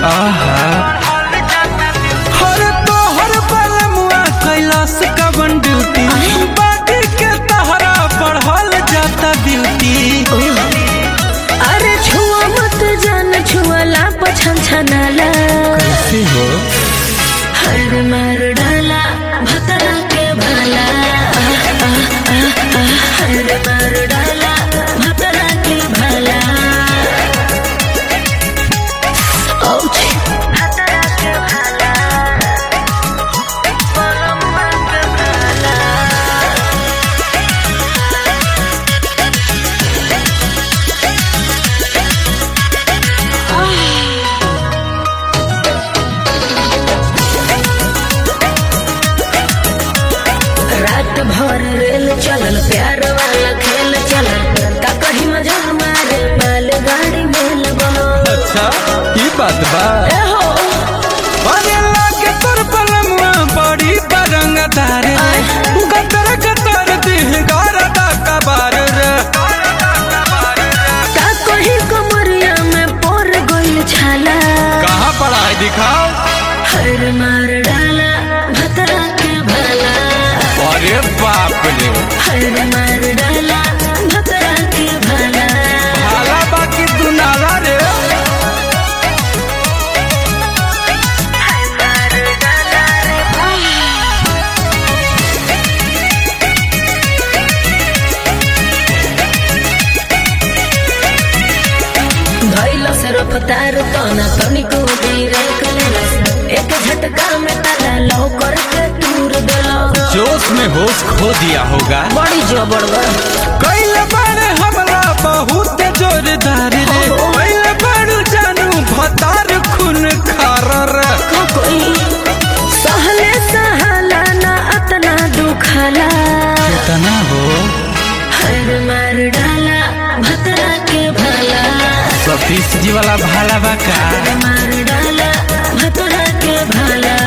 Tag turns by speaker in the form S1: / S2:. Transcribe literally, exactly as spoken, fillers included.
S1: आहा हर तोहर बलमुआ कैलाश कवन ड्यूटी बाकी के तहरा पढ़ल जाता ब्यूटी।
S2: अरे छुआ मत जान छुआला पछन छनाला
S1: कैसे हो
S2: हर मार डाला भतरा के भाला हर मार डाला भतरा के भाला भतरा के भाला पलम्बा के भाला रात भर रेल चलल प्यार वाला खेल चलल का कहीं मजा मारे माल गाड़ी मेल बनो।
S1: अच्छा ये बात बा
S2: ए हो
S1: अरे लागे तोर बलमुआ बड़ी बरंगदार रे गतर गतर दिह गारदा कबार रे
S2: का कहीं कमरिया में पोर गोल छाला
S1: कहाँ पड़ा है दिखाओ।
S2: हर मार डाला भतरा के भाला
S1: अरे बाप रे
S2: हर मार डाला भतरा के भाला
S1: भाला बाकी दुनाला रे
S2: हर मार डाला रे धैला से रफ्तार तना तनिको गिरे कलेलस एक झटका में ताला लो करके दूर देला
S1: जोश में होश खो दिया होगा।
S2: बड़ी जबरदर
S1: कैले बारे हमला बहुत जोरदार रे कैले बारू जानू भतार खून खार रे
S2: का कोई सहले सहला ना अतना दुखाला
S1: कितना हो
S2: हर मार डाला भतरा के भाला
S1: सतीश जी वाला भाला बा का
S2: हर मार डाला भतरा के भाला